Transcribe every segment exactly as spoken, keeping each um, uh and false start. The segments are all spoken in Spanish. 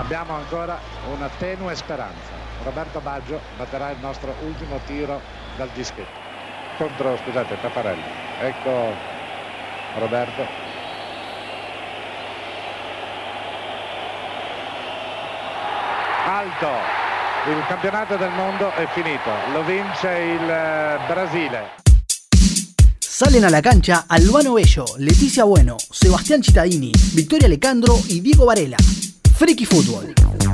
Abbiamo ancora una tenue speranza. Roberto Baggio batterà il nostro ultimo tiro dal dischetto. Contro, scusate, Taffarelli. Ecco Roberto. Alto. Il campionato del mondo è finito. Lo vince il Brasile. Salen a la cancha Albano Bello, Leticia Bueno, Sebastián Cittadini, Victoria Lecandro y Diego Varela. Friki Fútbol.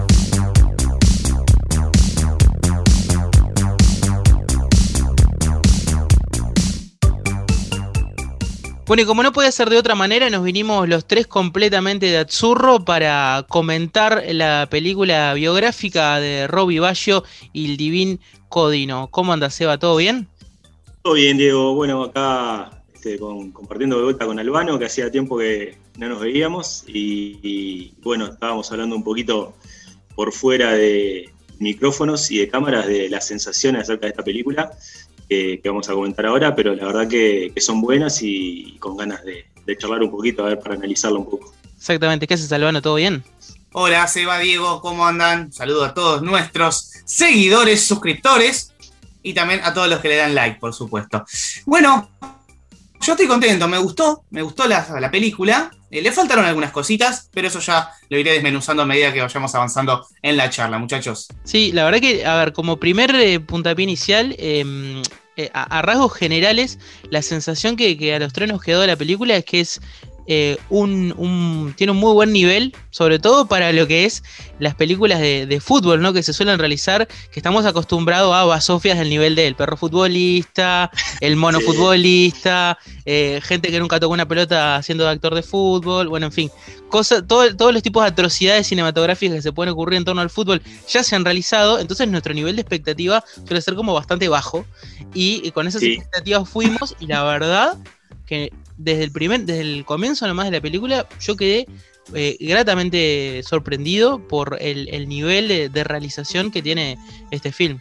Bueno, y como no podía ser de otra manera, nos vinimos los tres completamente de Azzurro para comentar la película biográfica de Roby Baggio y el Divin Codino. ¿Cómo anda, Seba? ¿Todo bien? Todo bien, Diego. Bueno, acá este, con, compartiendo de vuelta con Albano, que hacía tiempo que no nos veíamos y, y bueno, estábamos hablando un poquito por fuera de micrófonos y de cámaras de las sensaciones acerca de esta película que, que vamos a comentar ahora, pero la verdad que, que son buenas y, y con ganas de, de charlar un poquito, a ver, para analizarlo un poco. Exactamente. ¿Qué haces, Albano? ¿Todo bien? Hola, Seba, Diego, ¿cómo andan? Saludo a todos nuestros seguidores, suscriptores y también a todos los que le dan like, por supuesto. Bueno, yo estoy contento, me gustó, me gustó la, la película. Eh, le faltaron algunas cositas, pero eso ya lo iré desmenuzando a medida que vayamos avanzando en la charla, muchachos. Sí, la verdad que, a ver, como primer eh, puntapié inicial, eh, eh, a, a rasgos generales, la sensación que, que a los tres nos quedó de la película es que es eh, un, un tiene un muy buen nivel, sobre todo para lo que es las películas de, de fútbol, ¿no? Que se suelen realizar, que estamos acostumbrados a basofias del nivel del perro futbolista, el mono Sí. futbolista, eh, gente que nunca tocó una pelota haciendo de actor de fútbol, bueno, en fin, cosas, todo, todos los tipos de atrocidades cinematográficas que se pueden ocurrir en torno al fútbol ya se han realizado, entonces nuestro nivel de expectativa suele ser como bastante bajo, y, y con esas Sí. expectativas fuimos, y la verdad que desde el primer, desde el comienzo nomás de la película, yo quedé eh, gratamente sorprendido por el, el nivel de, de realización que tiene este film.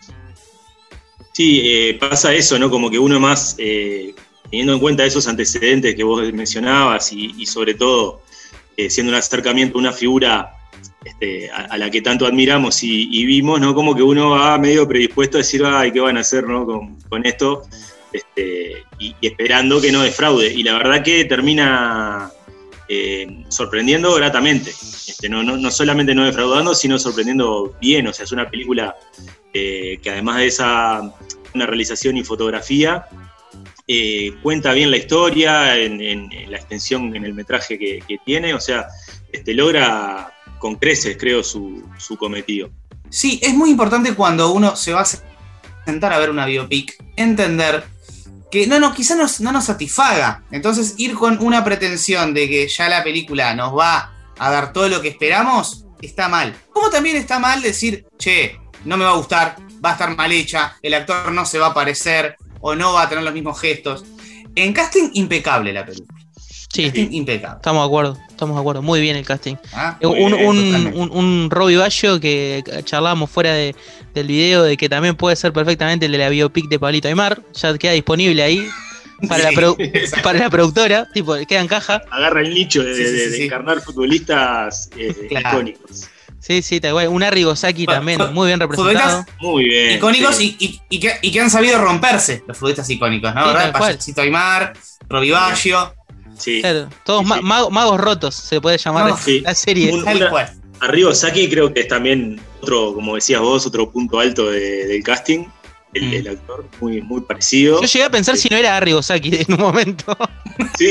Sí, eh, pasa eso, ¿no? Como que uno más, eh, teniendo en cuenta esos antecedentes que vos mencionabas y, y sobre todo eh, siendo un acercamiento a una figura este, a, a la que tanto admiramos y, y vimos, ¿no? Como que uno va medio predispuesto a decir, ay, ¿qué van a hacer, ¿no? con, con esto? Este, y, y esperando que no defraude. Y la verdad que termina eh, sorprendiendo gratamente. Este, no, no, no solamente no defraudando, sino sorprendiendo bien. O sea, es una película eh, que además de esa una realización y fotografía, eh, cuenta bien la historia en, en, en la extensión, en el metraje que, que tiene. O sea, este, logra con creces, creo, su, su cometido. Sí, es muy importante cuando uno se va a sentar a ver una biopic, entender que no, no, quizá nos, no nos satisfaga. Entonces, ir con una pretensión de que ya la película nos va a dar todo lo que esperamos, está mal. Como también está mal decir, che, no me va a gustar, va a estar mal hecha, el actor no se va a parecer o no va a tener los mismos gestos. En casting, impecable la película. Sí, Casting impecable. estamos de acuerdo, estamos de acuerdo, muy bien el casting. ¿Ah? Un, Muy bien, un, totalmente. un, un Roby Baggio que charlábamos fuera de, del video de que también puede ser perfectamente el de la biopic de Pablito Aimar, ya queda disponible ahí para, Sí, la, produ- exacto. para la productora, tipo, queda en caja. Agarra el nicho de, Sí, sí, de- sí, de sí. encarnar futbolistas eh, Claro. icónicos. Sí, sí, tal cual. Un Arrigosaki Fu- también, fu- muy bien representado. futbolistas Muy bien. icónicos sí. y, y, y, que, y que han sabido romperse, los futbolistas icónicos, ¿no? Sí, ¿Verdad? tal cual. Payasito Aimar, Roby Baggio. Sí. Claro, todos Sí, ma- sí. mago- magos rotos, se puede llamar No, sí. la serie. Un- Tal una- cual. Arrigosaki creo que es también otro, como decías vos, otro punto alto de- del casting. El, Mm. el actor, muy, muy parecido. Yo llegué a pensar si no era Arrigosaki en un momento. Sí.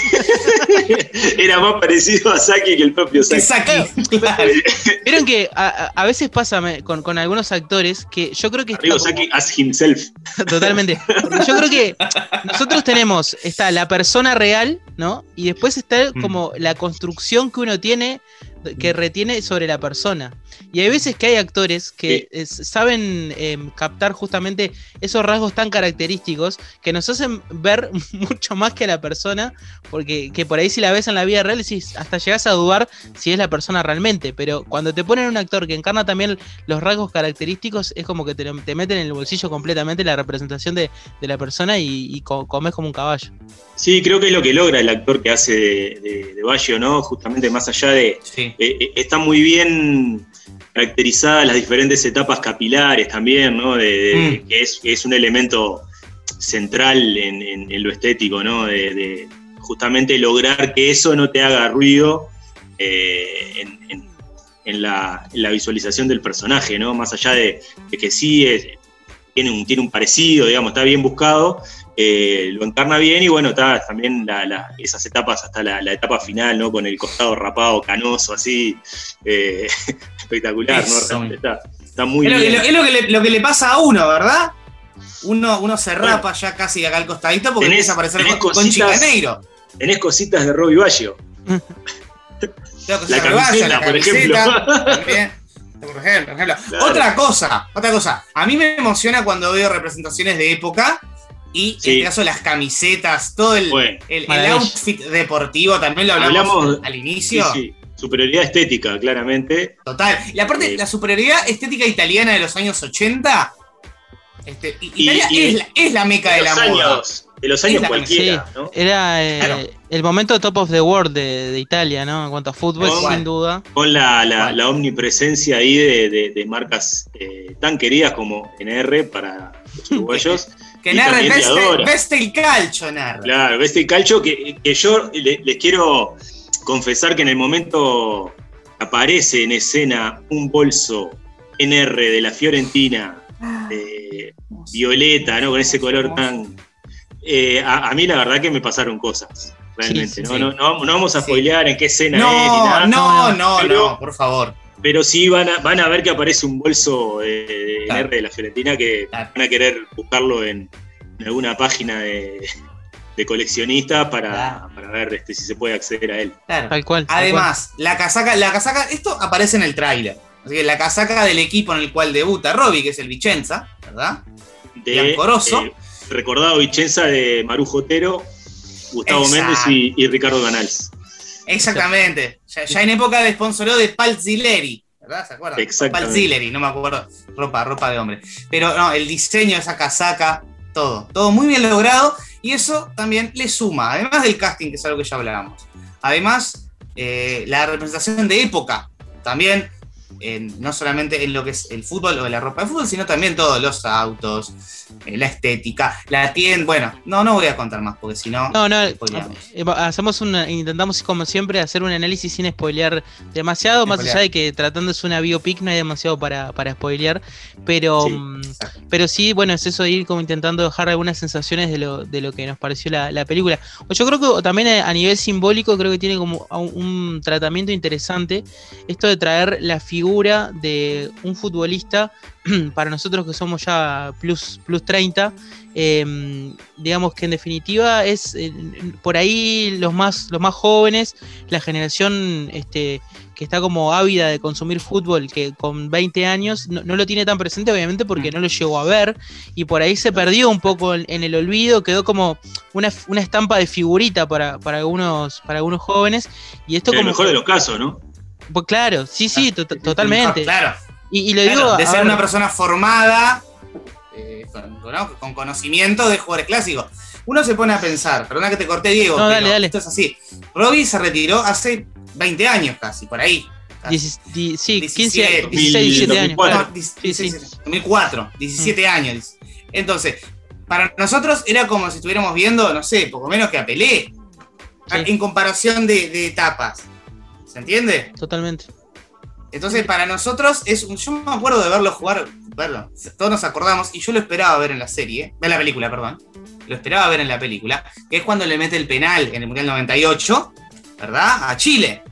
Era más parecido a Saki que el propio Que Saki. Saki. Claro. Vieron que a, a- a veces pasa me- con, con algunos actores que yo creo que está como- Arrigosaki as himself. totalmente. Porque yo creo que nosotros tenemos, está la persona real, ¿no? Y después está como la construcción que uno tiene, que retiene sobre la persona. Y hay veces que hay actores que eh, saben eh, captar justamente esos rasgos tan característicos que nos hacen ver mucho más que a la persona, porque que por ahí si la ves en la vida real, decís, hasta llegas a dudar si es la persona realmente. Pero cuando te ponen un actor que encarna también los rasgos característicos, es como que te, lo- te meten en el bolsillo completamente la representación de, de la persona y, y co- comes como un caballo. Sí, creo que es lo que logra el actor que hace de, de, de Baggio, ¿no? Justamente más allá de... Sí. eh, eh, está muy bien caracterizadas las diferentes etapas capilares también, ¿no? De, de, mm. que, es, que es un elemento central en, en, en lo estético, ¿no? De, de justamente lograr que eso no te haga ruido eh, en, en, en, la, en la visualización del personaje, ¿no? Más allá de, de que sí es, tiene, un, tiene un parecido, digamos, está bien buscado, eh, lo encarna bien y bueno, está también la, la, esas etapas hasta la, la etapa final, ¿no? Con el costado rapado, canoso, así, eh, espectacular, ¿no? Realmente está, está muy es bien. Lo, es lo que, le, lo que le pasa a uno, ¿verdad? Uno, uno se rapa bueno, ya casi acá al costadito porque tenés, empieza a aparecer con, cositas, con Chicaneiro. Tenés cositas de Robbie Baggio. La camiseta, la por ejemplo. También, por ejemplo, por ejemplo. Claro. Otra cosa, otra cosa. A mí me emociona cuando veo representaciones de época y sí. en este caso las camisetas, todo el, bueno, el, el outfit deportivo, también lo hablamos, hablamos al inicio. Sí, sí. Superioridad estética, claramente. Total. Y aparte, eh, la superioridad estética italiana de los años ochenta. Este, Italia y, y es, la, es la meca de, de la años, moda. De los años cualquiera, sí, ¿no? Era eh, claro. el momento top of the world de, de Italia, ¿no? En cuanto a fútbol, con, sin duda. Con la, la, la omnipresencia ahí de, de, de marcas eh, tan queridas como N R para los uruguayos. Que N R, veste, veste el calcio, N R. Claro, veste el calcio, que, que yo le, les quiero confesar que en el momento aparece en escena un bolso N R de la Fiorentina, eh, violeta, ¿no? Con ese color tan... Eh, a, a mí la verdad que me pasaron cosas, realmente. Sí, sí, ¿no? Sí. No, no, no vamos a spoilear sí. en qué escena no, es ni nada. No, no, pero, no, por favor. Pero sí van a, van a ver que aparece un bolso de, de claro. N R de la Fiorentina que claro. van a querer buscarlo en, en alguna página de, de coleccionistas para, claro. para ver este, si se puede acceder a él. Claro. Tal cual. Tal Además, cual. la casaca, la casaca, esto aparece en el tráiler. Así que la casaca del equipo en el cual debuta Robbie, que es el Vicenza, ¿verdad? De Biancoroso. Eh, recordado Vicenza de Marujo Otero, Gustavo Exacto. Méndez y, y Ricardo Canals. Exactamente. Ya, ya en época de sponsoreo de Palzileri, ¿verdad? ¿Se acuerdan? Exactamente. Palzileri, no me acuerdo. Ropa, ropa de hombre. Pero no, el diseño de esa casaca, todo. Todo muy bien logrado. Y eso también le suma, además del casting, que es algo que ya hablábamos. Además, eh, la representación de época. También, en, no solamente en lo que es el fútbol o la ropa de fútbol, sino también todos los autos, eh, la estética, la tienda. Bueno, no, no voy a contar más porque si no. No, no, hacemos una, intentamos como siempre hacer un análisis sin spoilear demasiado, sin más spoilear. Allá de que tratándose una biopic no hay demasiado para, para spoilear, pero sí, pero sí, bueno, es eso de ir como intentando dejar algunas sensaciones de lo, de lo que nos pareció la, la película. Yo creo que también a nivel simbólico creo que tiene como un, un tratamiento interesante esto de traer la figura de un futbolista para nosotros que somos ya plus, plus treinta, eh, digamos que en definitiva es eh, por ahí los más, los más jóvenes, la generación este, que está como ávida de consumir fútbol, que con veinte años no, no lo tiene tan presente obviamente porque no lo llegó a ver y por ahí se perdió un poco en, en el olvido, quedó como una, una estampa de figurita para, para, algunos, para algunos jóvenes y esto en como el mejor de los casos, ¿no? Pues claro, sí, sí, to- totalmente. Claro. Y, y lo claro, digo. De ser ver, una persona formada, eh, con, ¿no? con conocimiento de jugadores clásicos. Uno se pone a pensar, perdona que te corté, Diego, no, pero dale, dale. esto es así. Robbie se retiró hace veinte años casi, por ahí. Diez, di, sí, diecisiete, quince, dieciséis, diecisiete años. No, sí, sí. dos mil cuatro, diecisiete mm. años. Entonces, para nosotros era como si estuviéramos viendo, no sé, poco menos que a Pelé. Sí. En comparación de, de etapas. ¿Se entiende? Totalmente. Entonces, para nosotros, es un, yo me acuerdo de verlo jugar, verlo, todos nos acordamos, y yo lo esperaba ver en la serie, en la película, perdón, lo esperaba ver en la película, que es cuando le mete el penal en el Mundial noventa y ocho, ¿verdad? A Chile.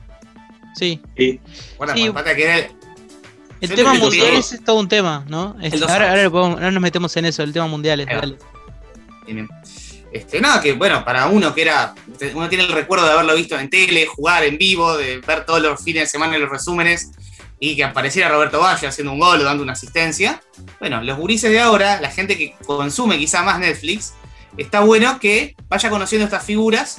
Sí. Sí. Bueno, sí. Pues, que era el, el tema mundial es todo un tema, ¿no? Este, ahora, ahora, podemos, ahora nos metemos en eso, el tema mundial. Dale. Bien. Este, nada, que bueno, para uno que era, uno tiene el recuerdo de haberlo visto en tele, jugar en vivo, de ver todos los fines de semana los resúmenes y que apareciera Roberto Baggio haciendo un gol o dando una asistencia. Bueno, los gurises de ahora, la gente que consume quizá más Netflix, está bueno que vaya conociendo estas figuras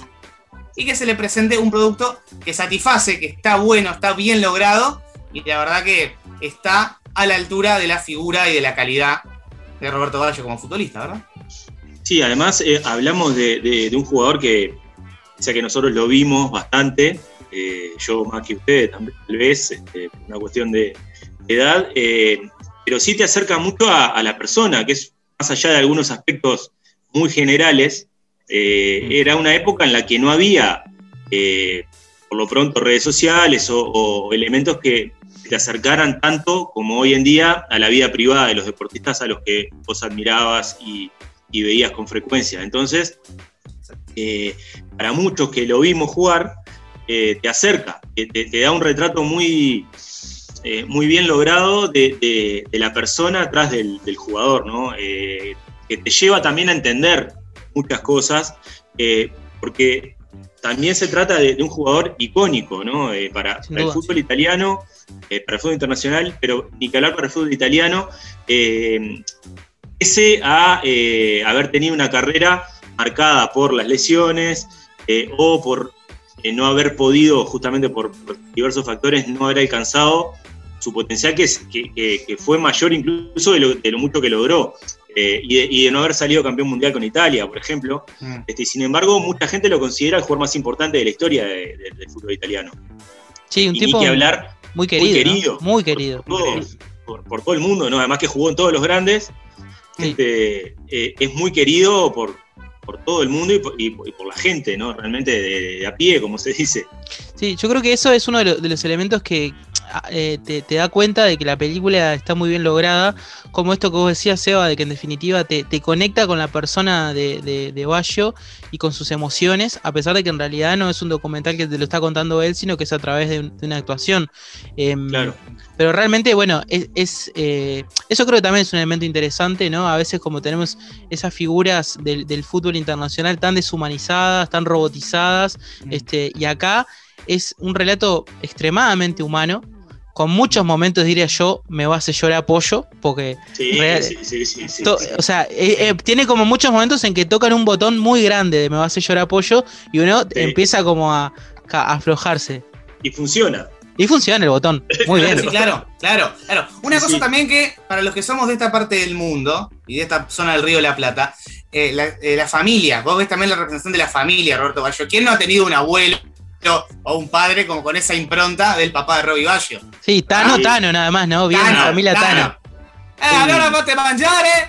y que se le presente un producto que satisface, que está bueno, está bien logrado y la verdad que está a la altura de la figura y de la calidad de Roberto Baggio como futbolista, ¿verdad? Sí, además eh, hablamos de, de, de un jugador que, o sea que nosotros lo vimos bastante, eh, yo más que ustedes tal vez, este, una cuestión de, de edad, eh, pero sí te acerca mucho a, a la persona, que es más allá de algunos aspectos muy generales, eh, era una época en la que no había, eh, por lo pronto, redes sociales o, o elementos que te acercaran tanto como hoy en día a la vida privada de los deportistas a los que vos admirabas y, y veías con frecuencia. Entonces, eh, para muchos que lo vimos jugar, eh, te acerca, te, te da un retrato muy, eh, muy bien logrado de, de, de la persona atrás del, del jugador, ¿no? Eh, que te lleva también a entender muchas cosas, eh, porque también se trata de, de un jugador icónico, ¿no? Eh, para, para el fútbol italiano, eh, para el fútbol internacional, pero ni que hablar para el fútbol italiano, eh, pese a eh, haber tenido una carrera marcada por las lesiones eh, o por eh, no haber podido, justamente por, por diversos factores, no haber alcanzado su potencial, que, es, que, que, que fue mayor incluso de lo, de lo mucho que logró. Eh, y, de, y de no haber salido campeón mundial con Italia, por ejemplo. Mm. Este, sin embargo, mucha gente lo considera el jugador más importante de la historia de, de, del fútbol italiano. Sí, un y tipo ni que hablar, muy querido, muy querido, ¿no? Muy querido. Por, por, por, por todo el mundo, ¿no? Además que jugó en todos los grandes. Sí. Este, eh, es muy querido por, por todo el mundo y por, y, y por la gente, ¿no? Realmente de, de a pie, como se dice. Sí, yo creo que eso es uno de, lo, de los elementos que eh, te, te da cuenta de que la película está muy bien lograda, como esto que vos decías, Seba, de que en definitiva te, te conecta con la persona de, de, de Baggio y con sus emociones, a pesar de que en realidad no es un documental que te lo está contando él, sino que es a través de, un, de una actuación. Eh, claro. Pero realmente, bueno, es, es eh, eso creo que también es un elemento interesante, ¿no? A veces como tenemos esas figuras del, del fútbol internacional tan deshumanizadas, tan robotizadas, mm. este, y acá es un relato extremadamente humano, con muchos momentos, diría yo, me va a hacer llorar pollo, porque sí, real, sí, sí, sí, sí, to, sí. o sea, eh, eh, tiene como muchos momentos en que tocan un botón muy grande de me va a hacer llorar pollo y uno sí. empieza como a, a aflojarse. Y funciona. Y funciona el botón, muy bien. Sí, claro, claro, claro. Una sí, cosa sí. también que, para los que somos de esta parte del mundo, y de esta zona del Río de la Plata, eh, la, eh, la familia, vos ves también la representación de la familia, Roberto Baggio. ¿Quién no ha tenido un abuelo o un padre como con esa impronta del papá de Robbie Baggio? Sí, Tano, ¿Ah? Tano nada más, ¿no? Bien, Tano, la familia Tano. Tano. Eh, allora vos te mangiare.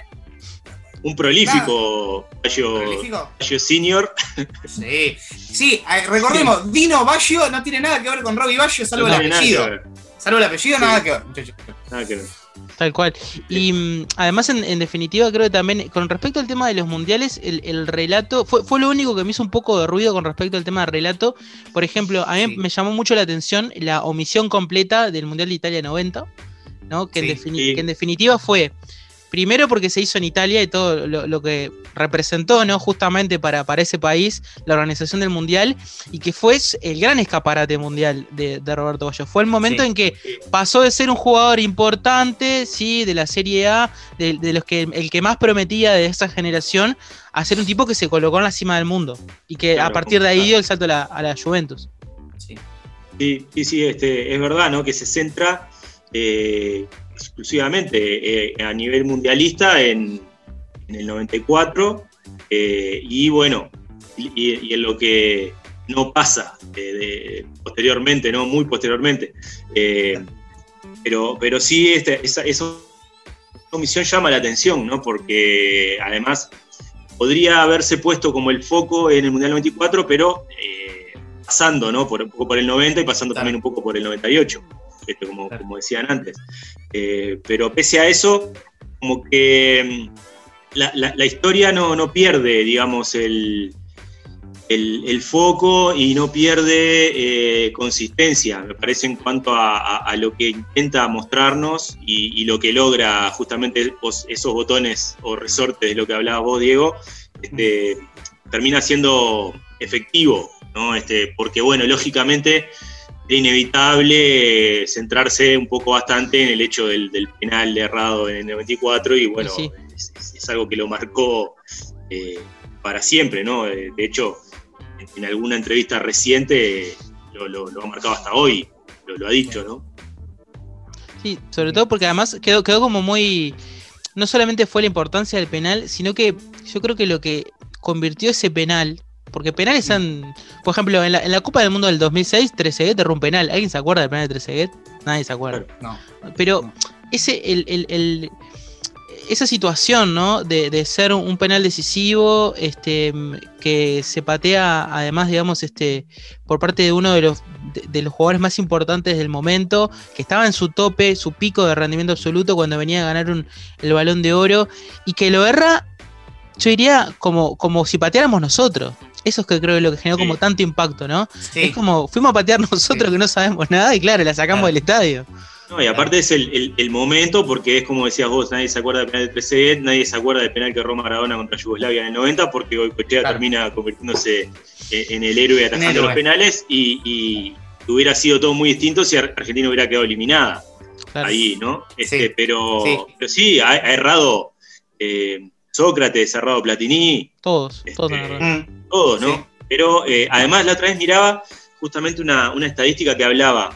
Un prolífico Baggio, Baggio Senior. Sí, sí, recordemos, Dino Baggio no tiene nada que ver con Robbie Baggio, salvo no el apellido. Salvo el apellido, sí. nada que ver, muchachos. Nada que ver. Tal cual. Y mm, además, en, en definitiva, creo que también, con respecto al tema de los mundiales, el, el relato, fue, fue lo único que me hizo un poco de ruido con respecto al tema del relato. Por ejemplo, a mí sí. me llamó mucho la atención la omisión completa del Mundial de Italia noventa, ¿no? Que, sí, en, defini- sí. que en definitiva fue, primero porque se hizo en Italia y todo lo, lo que representó, ¿no? Justamente para, para ese país, la organización del Mundial, y que fue el gran escaparate mundial de, de Roberto Baggio. Fue el momento sí. en que pasó de ser un jugador importante, ¿sí? De la Serie A, de, de los que el que más prometía de esa generación, a ser un tipo que se colocó en la cima del mundo, y que claro, a partir de ahí dio el salto a la, a la Juventus. Sí, sí, sí, sí este, es verdad, ¿no? Que se centra eh, exclusivamente eh, a nivel mundialista en, en el noventa y cuatro eh, y bueno, y, y en lo que no pasa eh, de, posteriormente, ¿no? Muy posteriormente. Eh, pero, pero sí, este, esa, esa omisión llama la atención, ¿no? Porque además podría haberse puesto como el foco en el Mundial noventa y cuatro, pero eh, pasando, ¿no? Por, un poco por el noventa y pasando claro. también un poco por el noventa y ocho. Este, como, claro. como decían antes. Eh, pero pese a eso, como que la, la, la historia no, no pierde, digamos, el, el, el foco y no pierde eh, consistencia, me parece, en cuanto a, a, a lo que intenta mostrarnos y, y lo que logra justamente esos botones o resortes de lo que hablaba vos, Diego, este, termina siendo efectivo, ¿no? Este, porque, bueno, lógicamente es inevitable centrarse un poco bastante en el hecho del, del penal errado en el noventa y cuatro y bueno, sí. es, es, es algo que lo marcó eh, para siempre, ¿no? De hecho, en, en alguna entrevista reciente lo, lo, lo ha marcado hasta hoy, lo, lo ha dicho, ¿no? Sí, sobre todo porque además quedó, quedó como muy... No solamente fue la importancia del penal, sino que yo creo que lo que convirtió ese penal Porque penales han. Por ejemplo, en la, en la Copa del Mundo del dos mil seis, Trezeguet erró un penal. ¿Alguien se acuerda del penal de Trezeguet? Nadie se acuerda. No. Pero No. ese, el, el, el, esa situación, ¿no? De, de ser un penal decisivo, este, que se patea, además, digamos, este, por parte de uno de los, de, de los jugadores más importantes del momento, que estaba en su tope, su pico de rendimiento absoluto cuando venía a ganar un, el Balón de Oro, y que lo erra, yo diría, como, como si pateáramos nosotros. Eso es que creo que es lo que generó Sí. como tanto impacto, ¿no? Sí. Es como, fuimos a patear nosotros Sí. que no sabemos nada, y claro, la sacamos Claro. del estadio. No, y aparte es el, el, el momento, porque es como decías vos, nadie se acuerda del penal de Trezeguet, nadie se acuerda del penal que erró Maradona contra Yugoslavia en el noventa, porque Goicoechea Claro. termina convirtiéndose en, en el héroe atajando héroe. los penales, y, y hubiera sido todo muy distinto si Argentina hubiera quedado eliminada Claro. ahí, ¿no? Este, Sí. pero, Sí. pero sí, ha, ha errado eh, Sócrates, ha errado Platini, Todos, todos Este, en la red. Mm, todos, ¿no? Sí. Pero eh, además la otra vez miraba justamente una, una estadística que hablaba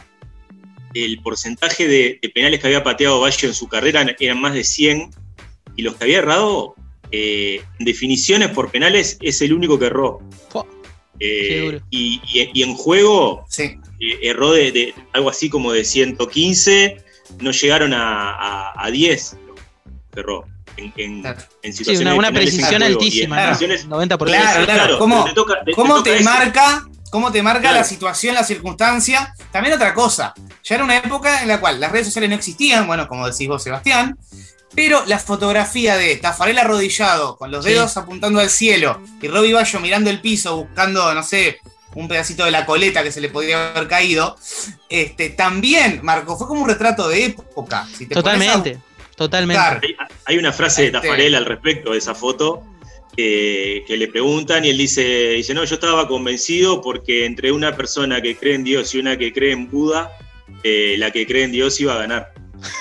el porcentaje de, de penales que había pateado Baggio en su carrera eran más de cien, y los que había errado eh, en definiciones por penales es el único que erró. Fua. Eh, Qué duro. y, y- y en juego Sí. eh, erró de, de algo así como de ciento quince, no llegaron a, a, a diez, que erró en, en, Claro. en Sí, situaciones una, de una penales en precisión juego. Y en altísima, ¿no? situaciones- noventa por ciento. Claro, claro. ¿Cómo- pero te toca- te- ¿Cómo te te toca ese. marca, cómo te marca Claro. la situación, la circunstancia? También otra cosa. Ya era una época en la cual las redes sociales no existían, bueno, como decís vos, Sebastián, pero la fotografía de Tafarel arrodillado, con los Sí. dedos apuntando al cielo, y Robbie Baggio mirando el piso, buscando, no sé, un pedacito de la coleta que se le podría haber caído, este, también marcó, fue como un retrato de época. Si te pones a Totalmente, totalmente. buscar, Hay, hay una frase de Este- Tafarel al respecto de esa foto, que, que le preguntan y él dice, dice, no, yo estaba convencido porque entre una persona que cree en Dios y una que cree en Buda, eh, la que cree en Dios iba a ganar.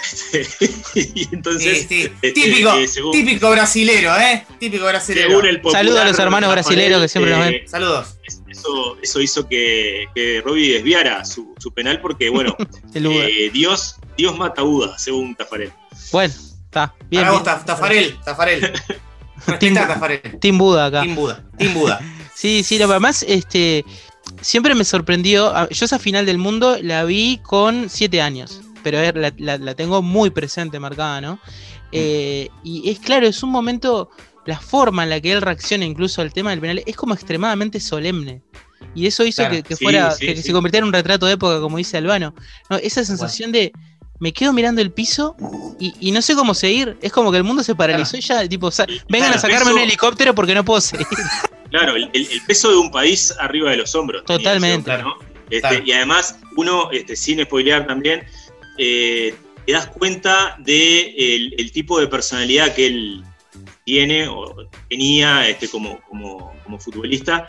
Y entonces, sí, sí. este, típico, eh, según, típico brasilero, ¿eh? Típico brasilero. según el popular Saludos a los hermanos Tafarel, brasileros que siempre nos ven. eh, Saludos. Eso, eso hizo que, que Robbie desviara su, su penal porque, bueno, El Buda. eh, Dios, Dios mata a Buda, según Tafarel. Bueno, está bien. Para vos, bien. Taf- Tafarel, Tafarel. Respetá, Tafarel. Team Buda acá. Team Buda, Team Buda. Sí, sí, lo más, este, siempre me sorprendió. a- Yo esa final del mundo la vi con siete años, pero es- la, la- la tengo muy presente, marcada, ¿no? Eh, y es claro, es un momento, la forma en la que él reacciona incluso al tema del penal es como extremadamente solemne. Y eso hizo Claro, que, que sí, fuera, sí, que, que sí. se convirtiera en un retrato de época, como dice Albano. No, esa sensación de me quedo mirando el piso y, y no sé cómo seguir. Es como que el mundo se paralizó y ya, tipo, sa- vengan a Claro, sacarme eso- un helicóptero porque no puedo seguir. Claro, el, el- el peso de un país arriba de los hombros. tenía Totalmente. ese hombre, ¿no? Este, Claro. Y además, uno, este, sin spoilear también, eh, te das cuenta de el, el tipo de personalidad que él tiene o tenía este, como, como, como futbolista,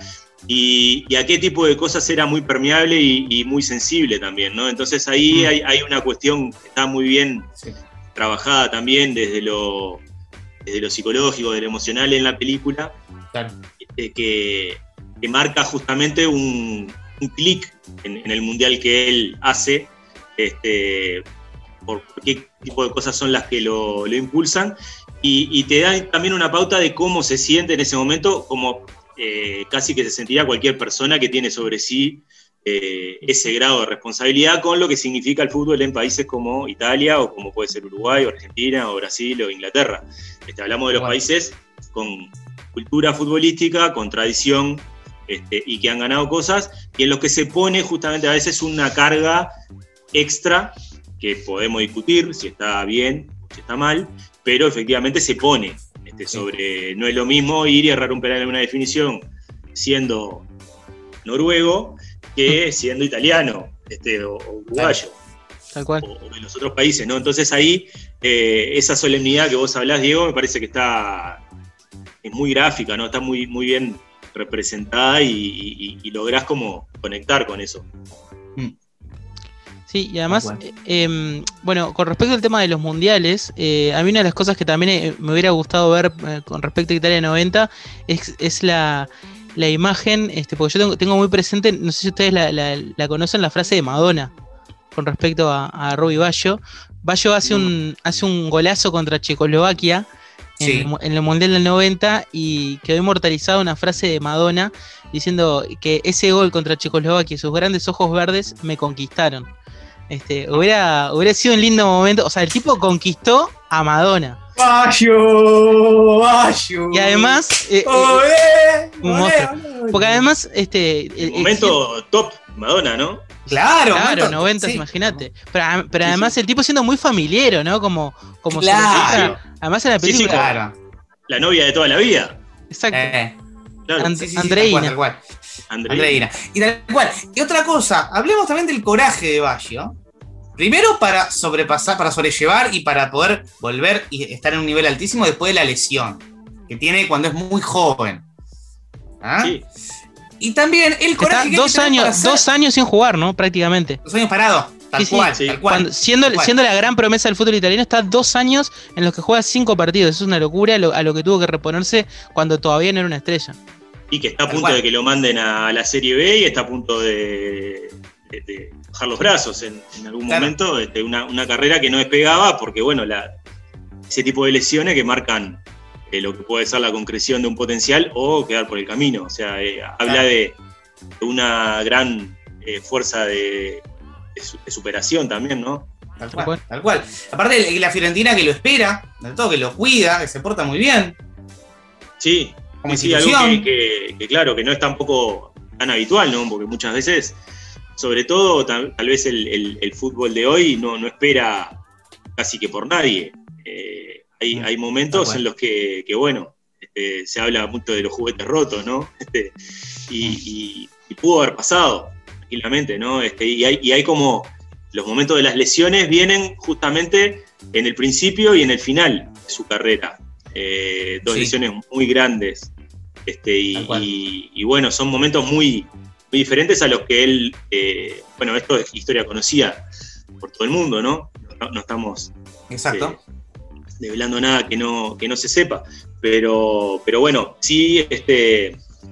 y, y a qué tipo de cosas era muy permeable y, y muy sensible también, ¿no? Entonces ahí Mm. hay, hay una cuestión que está muy bien Sí. trabajada también desde lo, desde lo psicológico, desde lo emocional en la película, Claro. este, que, que marca justamente un, un clic en, en el mundial que él hace, este, por qué tipo de cosas son las que lo, lo impulsan, y, y te da también una pauta de cómo se siente en ese momento, como eh, casi que se sentiría cualquier persona que tiene sobre sí eh, ese grado de responsabilidad con lo que significa el fútbol en países como Italia, o como puede ser Uruguay, o Argentina, o Brasil, o Inglaterra. Este, hablamos de los Bueno. países con cultura futbolística, con tradición, este, y que han ganado cosas, y en los que se pone justamente a veces una carga extra, que podemos discutir si está bien o si está mal, pero efectivamente se pone este, sobre, no es lo mismo ir y errar un penal en una definición siendo noruego que siendo italiano, este, o, o uruguayo, Tal cual. o, o de los otros países, ¿no? Entonces ahí eh, esa solemnidad que vos hablás, Diego, me parece que está es muy gráfica, ¿no? Está muy, muy bien representada, y, y, y lográs como conectar con eso. Sí, y además, Tal eh, eh, bueno, con respecto al tema de los mundiales, eh, a mí una de las cosas que también eh, me hubiera gustado ver eh, con respecto a Italia noventa es, es la, la imagen, este, porque yo tengo, tengo muy presente, no sé si ustedes la, la, la conocen, la frase de Madonna con respecto a, a Robbie Baggio. Baggio hace un, hace un golazo contra Checoslovaquia Sí. en, el, en el Mundial del noventa y quedó inmortalizada una frase de Madonna diciendo que ese gol contra Checoslovaquia y sus grandes ojos verdes me conquistaron. Este, hubiera, hubiera sido un lindo momento. O sea, el tipo conquistó a Madonna. Bayo, Bayo. Y además, eh, Olé, eh, un olé, monstruo. olé. Porque además, este. El el- momento top, Madonna, ¿no? Claro, Claro, momento- noventas, sí. imagínate. Pero, a- pero Sí, además sí. el tipo siendo muy familiero, ¿no? Como, como se Claro. lo muestra. Además en la Sí, sí, película. Claro. La novia de toda la vida. Exacto. Eh, Claro. And- sí, sí, sí, Andreina. tal cual, tal cual. Andreina. Andreina. Y tal cual. Y otra cosa, hablemos también del coraje de Baggio. Primero para sobrepasar, para sobrellevar y para poder volver y estar en un nivel altísimo después de la lesión que tiene cuando es muy joven. ¿Ah? Sí. Y también el Está coraje que hay dos que tener años, para hacer- dos años sin jugar, ¿no? Prácticamente. dos años parados. Tal Sí, sí. cual, Sí. tal cual. Cuando- siendo, tal cual. siendo la gran promesa del fútbol italiano, está dos años en los que juega cinco partidos. Eso es una locura a lo, a lo que tuvo que reponerse cuando todavía no era una estrella. Y que está a Tal punto cual. de que lo manden a la Serie B y está a punto de, de- de bajar los brazos en, en algún Claro. momento. Este, una, una carrera que no despegaba porque, bueno, la, ese tipo de lesiones que marcan eh, lo que puede ser la concreción de un potencial o quedar por el camino. O sea, eh, habla Claro. de, de una gran eh, fuerza de, de su- de superación también, ¿no? Tal Tal cual, cual. tal cual. Aparte, el- la Fiorentina que lo espera, de todo, que lo cuida, que se porta muy bien. Sí, Como sí, sí, algo institución. que, que- que, claro, que no es tampoco tan habitual, ¿no? Porque muchas veces, sobre todo, tal, tal vez el, el- el fútbol de hoy no, no espera casi que por nadie. Eh, hay, Mm, hay momentos tal cual. en los que, que, bueno, este, se habla mucho de los juguetes rotos, ¿no? Este, y, y- y pudo haber pasado tranquilamente, ¿no? Este, y, hay, y hay como los momentos de las lesiones vienen justamente en el principio y en el final de su carrera. Eh, dos Sí. lesiones muy grandes. Este, y, Tal cual. y- y bueno, son momentos muy, muy diferentes a los que él, eh, bueno, esto es historia conocida por todo el mundo, ¿no? No, no estamos Exacto. eh, develando nada que no, que no se sepa, pero, pero bueno, sí, este,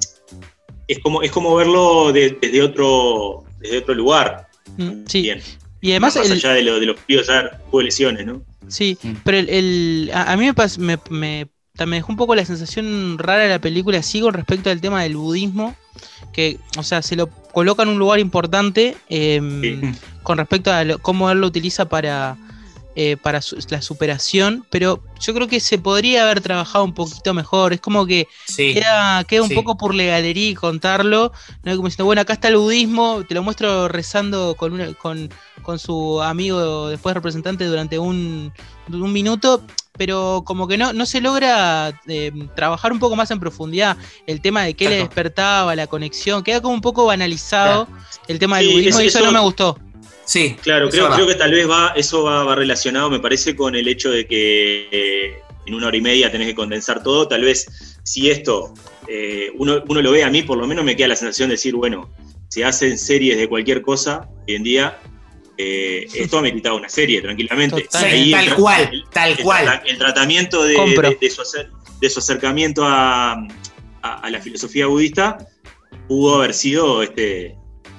es como, es como verlo de- desde, otro, desde otro lugar. Mm, Sí. Bien. Y además más el- allá de, lo, de los pibes, ya hubo lesiones, ¿no? Sí, Mm. pero el, el- a, a mí me, pas- me, me- ta- me dejó un poco la sensación rara de la película, sí, con respecto al tema del budismo, que, o sea, se lo coloca en un lugar importante eh, Sí. con respecto a lo- cómo él lo utiliza para, eh, para su- la superación, pero yo creo que se podría haber trabajado un poquito mejor, es como que Sí. queda, queda un Sí. poco por legalería y contarlo, ¿no? Como diciendo, bueno, acá está el budismo, te lo muestro rezando con una, con, con su amigo, después representante, durante un, un minuto, pero como que no, no se logra eh, trabajar un poco más en profundidad el tema de qué le Exacto. despertaba, la conexión, queda como un poco banalizado el tema del Sí, budismo eso- y eso, eso- no me gustó. Sí. Claro, es creo, verdad. creo que tal vez va, eso va, va relacionado, me parece, con el hecho de que eh, en una hora y media tenés que condensar todo. Tal vez si esto eh, uno, uno lo ve, a mí por lo menos me queda la sensación de decir, bueno, se hacen series de cualquier cosa hoy en día, eh, esto ha meritado una serie tranquilamente. Total. Ahí tal el tra- cual, el- tal el, cual. trata- el tratamiento de, Compro. de- de su, acer- de su acercamiento a, a- a la filosofía budista pudo haber sido este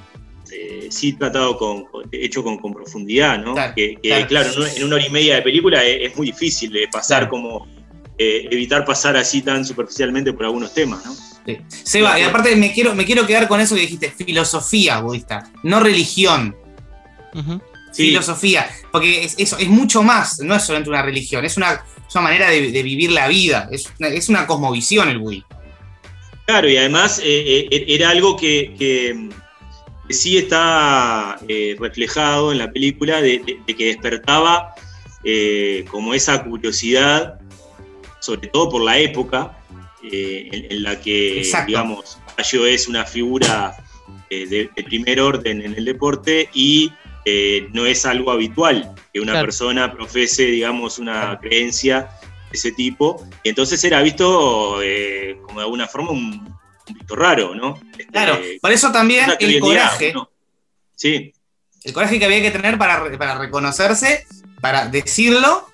eh, sí tratado con, con- hecho con, con profundidad, ¿no? Claro, que, que, claro. claro, en una- en una hora y media de película es, es muy difícil de pasar Claro. como eh, evitar pasar así tan superficialmente por algunos temas, ¿no? Sí. Seba, y aparte me quiero, me quiero quedar con eso que dijiste, filosofía budista, no religión. Ujú. Sí. Filosofía, porque es, eso es mucho más, no es solamente una religión, es una, es una manera de, de vivir la vida, es una, es una cosmovisión el budismo. Claro, y además eh, eh, era algo que, que- que sí está eh, reflejado en la película, de, de- de que despertaba eh, como esa curiosidad, sobre todo por la época eh, en, en la que, Exacto. digamos, Baggio es una figura eh, de, de primer orden en el deporte y eh, no es algo habitual que una Claro. persona profese, digamos, una Claro. creencia de ese tipo. Y entonces era visto eh, como de alguna forma un, un bicho raro, ¿no? Este, Claro, por eso también cosa que hoy el en día coraje, uno- sí, el coraje que había que tener para, re- para reconocerse, para decirlo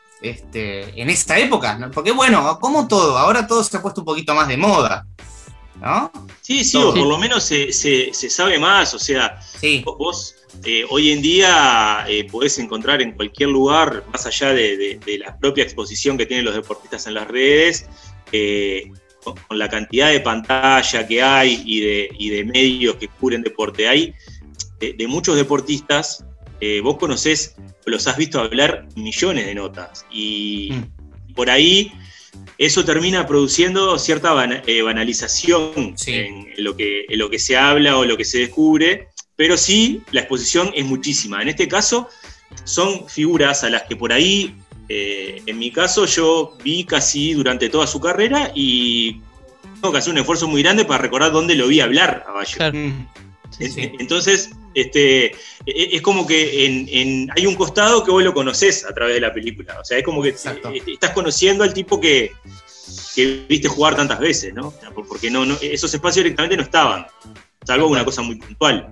este, en esta época, ¿no? Porque bueno, como todo, ahora todo se ha puesto un poquito más de moda. ¿no? Sí, sí, Todo. o por lo menos se, se, se sabe más, o sea, Sí. vos eh, hoy en día eh, podés encontrar en cualquier lugar, más allá de, de, de la propia exposición que tienen los deportistas en las redes, eh, con, con la cantidad de pantalla que hay y de, y de medios que cubren deporte, hay de, de muchos deportistas, eh, vos conocés, los has visto hablar millones de notas, y mm. por ahí eso termina produciendo cierta ban- eh, banalización Sí. en, en, lo que, en lo que se habla o lo que se descubre, pero sí, la exposición es muchísima. En este caso, son figuras a las que por ahí, eh, en mi caso, yo vi casi durante toda su carrera y tengo que hacer un esfuerzo muy grande para recordar dónde lo vi hablar a Baggio. Claro. Sí, sí. Entonces, este, es como que en, en, hay un costado que vos lo conocés a través de la película. O sea, es como que Exacto. estás conociendo al tipo que, que viste jugar tantas veces, ¿no? Porque no, no, esos espacios directamente no estaban, salvo una cosa muy puntual.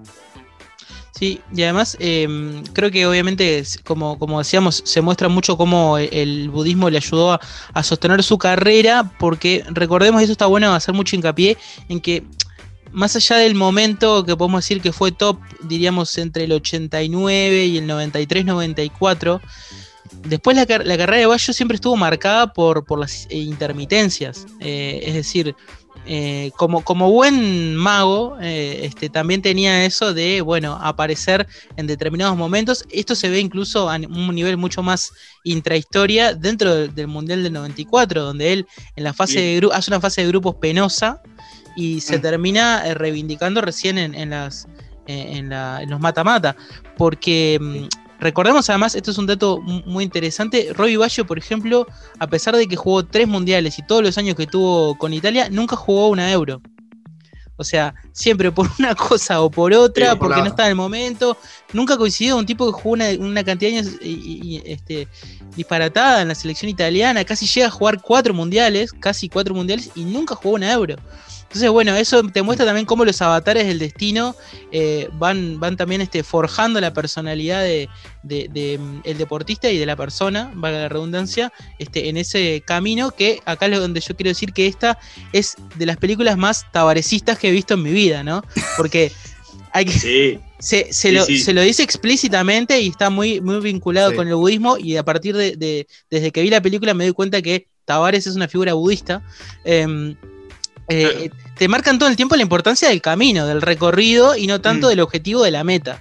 Sí, y además eh, creo que obviamente, como, como decíamos, se muestra mucho cómo el budismo le ayudó a, a sostener su carrera, porque recordemos, y eso está bueno hacer mucho hincapié, en que más allá del momento que podemos decir que fue top, diríamos entre el ochenta y nueve y el noventa y tres noventa y cuatro, después la, la carrera de Baggio siempre estuvo marcada por, por las intermitencias, eh, es decir, Eh, como, como buen mago, eh, este, también tenía eso de, bueno, aparecer en determinados momentos. Esto se ve incluso a un nivel mucho más intrahistoria dentro del, del Mundial del noventa y cuatro, donde él en la fase de gru- hace una fase de grupos penosa y se mm. termina eh, reivindicando recién en, en, las, eh, en, la, en los mata-mata, porque... Sí. Recordemos además, esto es un dato muy interesante, Robbie Baggio, por ejemplo, a pesar de que jugó tres mundiales y todos los años que tuvo con Italia, nunca jugó una Euro. O sea, siempre por una cosa o por otra, sí, por porque no estaba en el momento. Nunca coincidió un tipo que jugó una, una cantidad de años y, y, este, disparatada en la selección italiana, casi llega a jugar cuatro mundiales, casi cuatro mundiales, y nunca jugó una Euro. Entonces, bueno, eso te muestra también cómo los avatares del destino eh, van, van también este, forjando la personalidad de, de, de, de el deportista y de la persona, valga la redundancia, este, en ese camino, que acá es donde yo quiero decir que esta es de las películas más tabarecistas que he visto en mi vida, ¿no? Porque hay que, sí. se, se, sí, lo, sí. se lo dice explícitamente y está muy, muy vinculado sí. con el budismo, y a partir de, de, desde que vi la película me doy cuenta que Tavares es una figura budista. Eh, Eh, te marcan todo el tiempo la importancia del camino, del recorrido, y no tanto mm. del objetivo de la meta.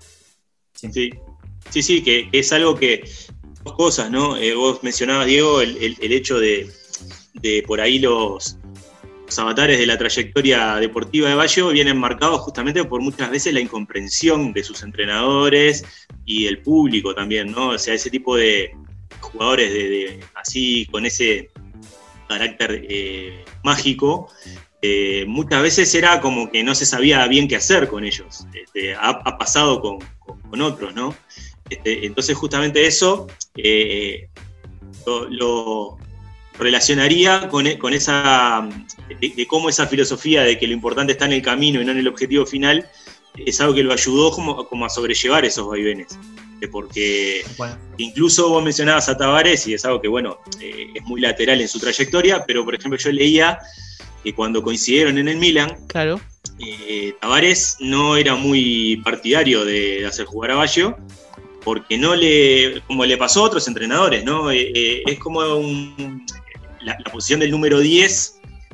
Sí, sí, sí, que, que es algo que, dos cosas, ¿no? Eh, vos mencionabas, Diego, el, el, el hecho de, de por ahí los, los avatares de la trayectoria deportiva de Baggio vienen marcados justamente por muchas veces la incomprensión de sus entrenadores y del público también, ¿no? O sea, ese tipo de jugadores de, de así, con ese carácter eh, mágico, eh, muchas veces era como que no se sabía bien qué hacer con ellos. Este, ha, ha pasado con, con, con otros, ¿no? Este, entonces justamente eso eh, lo, lo relacionaría con, con esa, de, de cómo esa filosofía de que lo importante está en el camino y no en el objetivo final, es algo que lo ayudó como, como a sobrellevar esos vaivenes. Porque bueno, incluso vos mencionabas a Tavares, y es algo que, bueno, eh, es muy lateral en su trayectoria, pero por ejemplo yo leía que cuando coincidieron en el Milan, claro. eh, Tavares no era muy partidario de, de hacer jugar a Baggio, porque no le, como le pasó a otros entrenadores, ¿no? Eh, eh, es como un, la, la posición del número diez,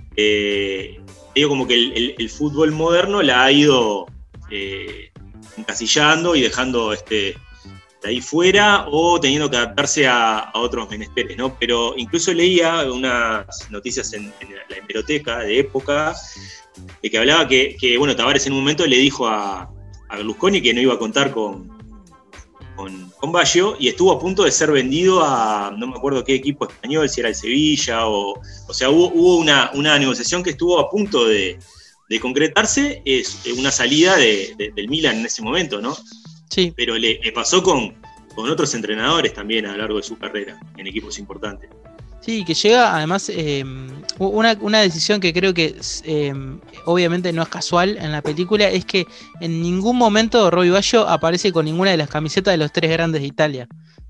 eh, digo como que el, el, el fútbol moderno la ha ido eh, encasillando y dejando este de ahí fuera, o teniendo que adaptarse a, a otros menesteres, ¿no? Pero incluso leía unas noticias en, en la hemeroteca de época, de que hablaba que, que, bueno, Tavares en un momento le dijo a, a Berlusconi que no iba a contar con, con, con Baggio, y estuvo a punto de ser vendido a, no me acuerdo qué equipo español, si era el Sevilla, o, o sea, hubo, hubo una, una negociación que estuvo a punto de, de concretarse, es una salida de, de, del Milan en ese momento, ¿no? Sí. Pero le, le pasó con, con otros entrenadores también a lo largo de su carrera, en equipos importantes. Sí, que llega además eh, una, una decisión que creo que eh, obviamente no es casual en la película, es que en ningún momento Robbie Baggio aparece con ninguna de las camisetas de los tres grandes de Italia.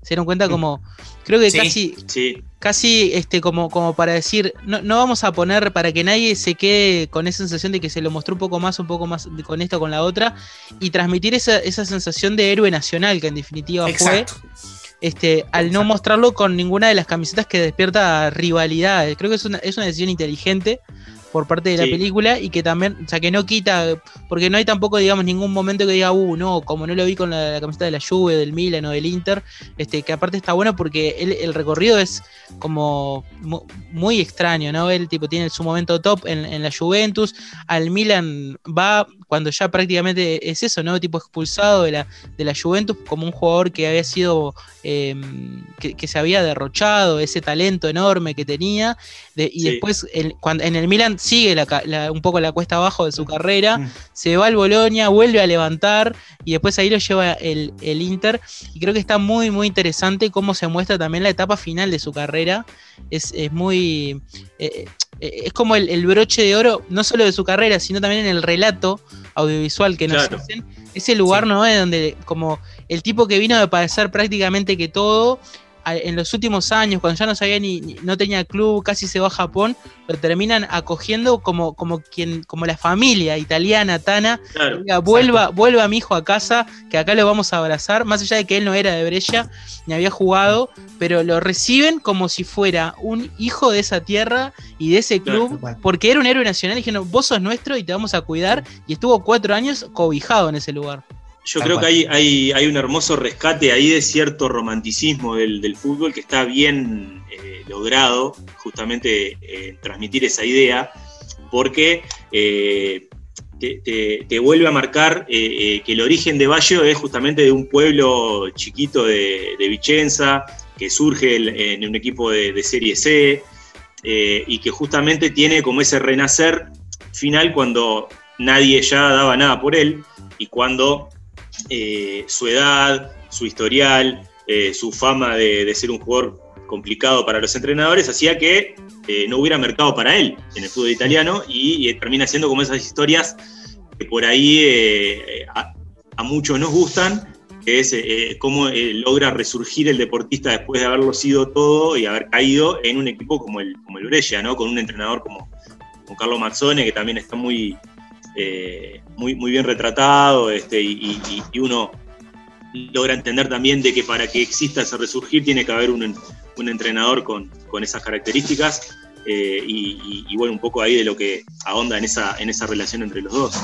Se dieron cuenta como, creo que Sí, casi, Sí, casi este, como, como para decir, no, no vamos a poner para que nadie se quede con esa sensación de que se lo mostró un poco más, un poco más con esta o con la otra, y transmitir esa, esa sensación de héroe nacional que en definitiva exacto. fue, este, al no mostrarlo con ninguna de las camisetas que despierta rivalidades. Creo que es una, es una decisión inteligente por parte de la Sí. película y que también, o sea, que no quita, porque no hay tampoco, digamos, ningún momento que diga, uh, no, como no lo vi con la, la camiseta de la Juve, del Milan o del Inter, este, que aparte está bueno porque el, el recorrido es como mu- muy extraño, ¿no? Él tipo tiene su momento top en, en la Juventus, al Milan va cuando ya prácticamente es eso, ¿no? Tipo expulsado de la, de la Juventus como un jugador que había sido, eh, que, que se había derrochado, ese talento enorme que tenía, de- y Sí. después el- cuando, en el Milan sigue la ca- la- un poco la cuesta abajo de su carrera, Mm. se va al Bolonia, vuelve a levantar y después ahí lo lleva el, el Inter, y creo que está muy muy interesante cómo se muestra también la etapa final de su carrera. Es, es muy eh, eh, es como el, el broche de oro, no solo de su carrera, sino también en el relato audiovisual que nos Claro. hacen. Ese lugar, Sí. ¿no? Es donde como el tipo que vino de padecer prácticamente que todo, a- en los últimos años, cuando ya no sabía ni, ni- no tenía club, casi se va a Japón, lo terminan acogiendo como, como quien, como la familia italiana, Tana. claro. Diga, vuelva, vuelva a mi hijo a casa, que acá lo vamos a abrazar, más allá de que él no era de Brescia, ni había jugado, pero lo reciben como si fuera un hijo de esa tierra y de ese Claro, club, tal cual. porque era un héroe nacional, y dijeron, vos sos nuestro y te vamos a cuidar, y estuvo cuatro años cobijado en ese lugar. Yo Tal creo cual. que hay, hay, hay un hermoso rescate ahí de cierto romanticismo del, del fútbol que está bien eh, logrado, justamente eh, transmitir esa idea, porque eh, te, te- te vuelve a marcar eh, eh, que el origen de Baggio es justamente de un pueblo chiquito de, de Vicenza, que surge el- en un equipo de, de Serie C, eh, y que justamente tiene como ese renacer final cuando nadie ya daba nada por él, y cuando eh, su edad, su historial, eh, su fama de, de ser un jugador complicado para los entrenadores hacía que eh, no hubiera mercado para él en el fútbol italiano, y, y termina siendo como esas historias que por ahí eh, a, a muchos nos gustan, que es eh, cómo eh, logra resurgir el deportista después de haberlo sido todo y haber caído en un equipo como el, como el Brescia, ¿no? Con un entrenador como, como Carlo Mazzone, que también está muy, eh, muy, muy bien retratado, este, y, y, y uno logra entender también de que para que exista ese resurgir tiene que haber un, un entrenador con, con esas características, eh, y, y, y bueno, un poco ahí de lo que ahonda en esa, en esa relación entre los dos.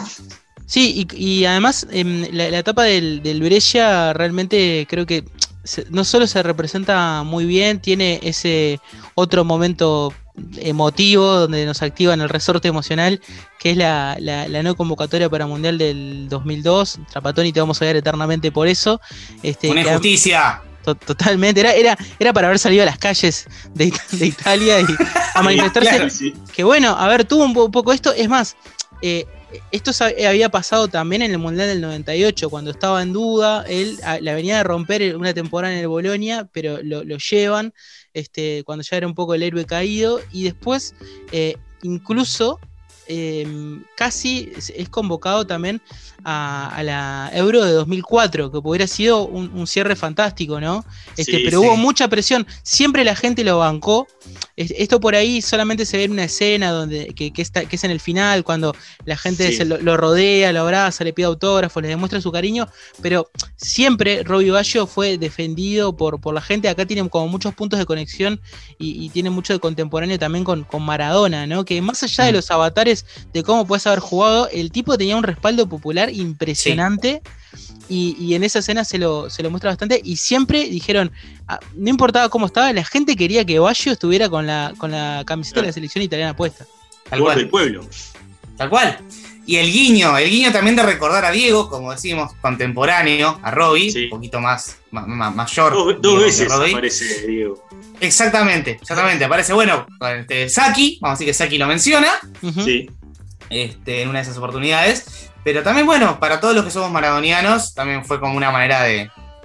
Sí, y, y además em, la, la etapa del, del Brescia realmente creo que se- no solo se representa muy bien, tiene ese otro momento emotivo donde nos activan el resorte emocional, que es la, la, la no convocatoria para Mundial del dos mil dos. Trapattoni, te vamos a odiar eternamente por eso. Este, Una que a- injusticia. to- totalmente, era, era, era para haber salido a las calles de, It- de Italia y a manifestarse. claro. Sí, Que bueno, a ver, tuvo un po- poco esto. Es más, eh, esto sa- había pasado también en el Mundial del noventa y ocho, cuando estaba en duda. Él a- la venía de romper una temporada en el Bolonia, pero lo, lo llevan este, cuando ya era un poco el héroe caído. Y después, eh, incluso, eh, casi es, es convocado también a, a la Euro de dos mil cuatro, que hubiera sido un, un cierre fantástico, ¿no? Este, Sí, pero sí. hubo mucha presión. Siempre la gente lo bancó. Es- Esto por ahí solamente se ve en una escena donde, que, que está, que es en el final, cuando la gente Sí. se lo, lo rodea, lo abraza, le pide autógrafos, le demuestra su cariño, pero siempre Robbie Baggio fue defendido por, por la gente. Acá tiene como muchos puntos de conexión y, y tiene mucho de contemporáneo también con, con Maradona, ¿no? Que más allá de Mm. los avatares de cómo puedes haber jugado, el tipo tenía un respaldo popular impresionante. Y, y en esa escena se lo, se lo muestra bastante. Y siempre dijeron, ah, no importaba cómo estaba, la gente quería que Baggio estuviera con la, con la camiseta de la selección italiana puesta. Tal Gol cual. del pueblo. Tal cual. Y el guiño, el guiño también de recordar a Diego, como decimos, contemporáneo, a Robbie, Sí. un poquito más, ma- ma- mayor. Dos, dos Diego que veces Robbie. aparece Diego. Exactamente, exactamente. Aparece, bueno, con este, Saki, vamos a decir que Saki lo menciona, Ujú. Sí, este, en una de esas oportunidades. Pero también, bueno, para todos los que somos maradonianos, también fue como una manera de,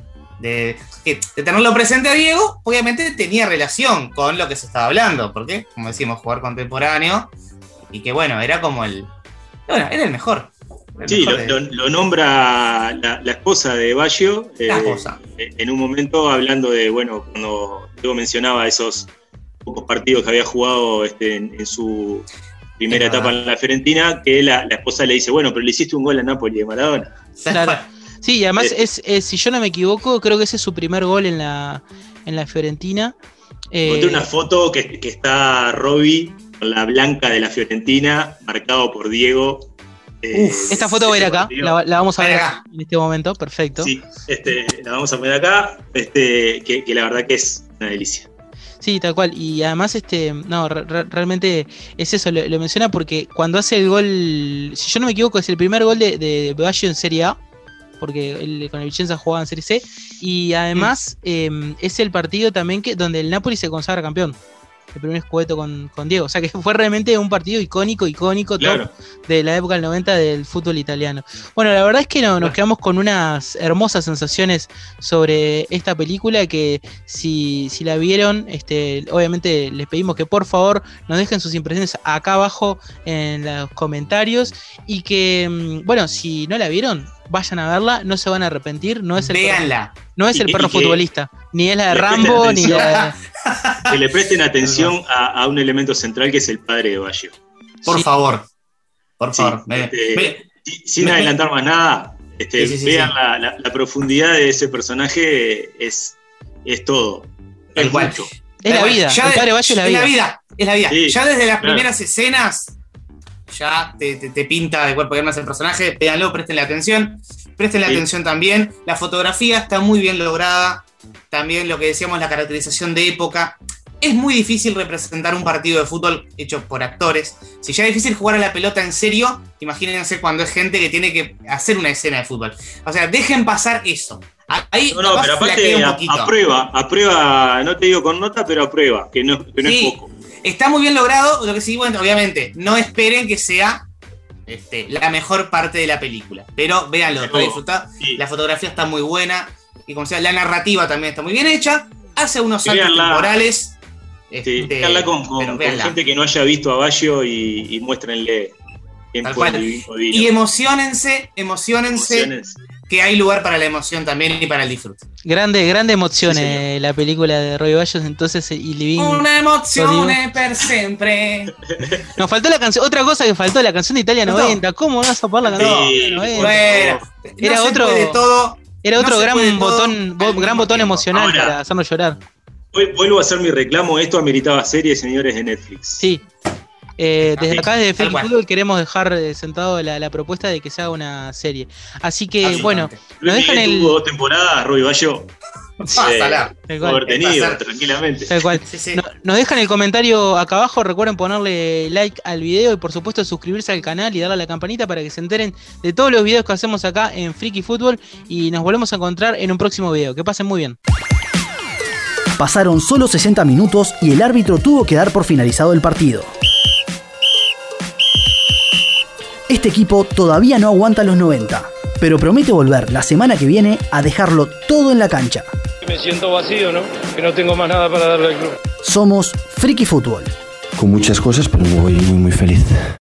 de, que- de tenerlo presente a Diego. Obviamente tenía relación con lo que se estaba hablando, porque, como decimos, jugar contemporáneo, y que bueno, era como el. Bueno, era el mejor. Sí, lo, lo, lo nombra la, la esposa de Baggio, eh, La esposa. en un momento hablando de, bueno, cuando Diego mencionaba esos pocos partidos que había jugado este, en, en su primera Es etapa verdad. en la Fiorentina, que la, la esposa le dice, bueno, pero le hiciste un gol a Napoli de Maradona. Claro. Sí, y además, Eh. es, es, si yo no me equivoco, creo que ese es su primer gol en la, en la Fiorentina. Eh, Encontré una foto que, que está Robbie con la blanca de la Fiorentina, marcado por Diego. Eh, Esta foto va a ir ese acá, partido. la, la vamos a Va a ver ir acá, acá. en este momento, perfecto. Sí, este, la vamos a poner acá, este, que, que la verdad que es una delicia. Sí, tal cual. Y además, este, no, re- re- realmente es eso, lo, lo menciona porque cuando hace el gol, si yo no me equivoco, es el primer gol de, de Baggio en Serie A, porque él con el Vicenza jugaba en Serie C, y además eh, es el partido también que donde el Napoli se consagra campeón. El primer escudeto con, con Diego. O sea que fue realmente un partido icónico, icónico, Claro. top de la época del noventa del fútbol italiano. Bueno, la verdad es que no, nos quedamos con unas hermosas sensaciones sobre esta película que si, si la vieron, este, obviamente les pedimos que por favor nos dejen sus impresiones acá abajo en los comentarios y que, mm, bueno, si no la vieron, vayan a verla, no se van a arrepentir, no es el perro, Véanla. no es el Y- perro y que futbolista, ni es la de le presten Rambo, ni atención. la de... Que le presten atención a, a un elemento central que es el padre de Baggio. Por Sí. favor. Por Sí, favor. Me- este, me- si- sin me- adelantar más nada, este, Sí, sí, sí, vean sí. La, la- la profundidad de ese personaje, es, es todo. Tal Es cual. mucho. Es la Bueno, vida, ya el de- padre Baggio es la vida. Es la vida. Sí, ya desde las claro. primeras escenas, ya te, te- te pinta de cuerpo y alma el personaje. Véanlo, prestenle atención. Prestenle Sí. atención también. La fotografía está muy bien lograda. También lo que decíamos, la caracterización de época. Es muy difícil representar un partido de fútbol hecho por actores. Si ya es difícil jugar a la pelota en serio, imagínense cuando es gente que tiene que hacer una escena de fútbol. O sea, dejen pasar eso. Ahí No, no, capaz pero flaquea aparte un a, poquito. a prueba, a prueba, no te digo con nota, pero a prueba, que no, que no Sí. es poco. Está muy bien logrado, lo que sí, bueno, obviamente, no esperen que sea este, la mejor parte de la película, pero véanlo, Pero, para disfrutar. sí. La fotografía está muy buena, y como sea, la narrativa también está muy bien hecha, hace unos Sí, saltos véanla. temporales. Sí, este, véanla con, con- pero con véanla. gente que no haya visto a Baggio y, y muéstrenle quién Tal fue cual. el divino vino. Y emocionense, emocionense, Emociones. que hay lugar para la emoción también y para el disfrute. Grande, grande emoción Sí, eh, la película de Roy Bayos, entonces y Living. Una emoción Lo per siempre. Nos faltó la canción, otra cosa que faltó, la canción de Italia No. noventa. ¿Cómo no vas a poner la canción de Sí, Italia noventa? Bueno, Era no se otro- puede todo. Era no otro se gran puede todo botón, bo- al gran mismo botón tiempo. emocional Ahora. para hacernos llorar. Vuel- Vuelvo a hacer mi reclamo, esto ameritaba series, señores de Netflix. Sí. Eh, desde Sí, acá, desde tal Friki cual. Fútbol, queremos dejar eh, sentado la, la propuesta de que se haga una serie. Así que, Absolutamente. bueno, Luis nos dejan Miguel el. tuvo dos temporadas, Roy Baggio. Pásala. Tal Pudo cual. haber tenido, Pasar. tranquilamente. Tal cual. Sí, sí. No- Nos dejan el comentario acá abajo. Recuerden ponerle like al video y, por supuesto, suscribirse al canal y darle a la campanita para que se enteren de todos los videos que hacemos acá en Friki Fútbol. Y nos volvemos a encontrar en un próximo video. Que pasen muy bien. Pasaron solo sesenta minutos y el árbitro tuvo que dar por finalizado el partido. Este equipo todavía no aguanta los noventa, pero promete volver la semana que viene a dejarlo todo en la cancha. Me siento vacío, ¿no? Que no tengo más nada para darle al club. Somos Friki Fútbol. Con muchas cosas, pero muy, muy, muy feliz.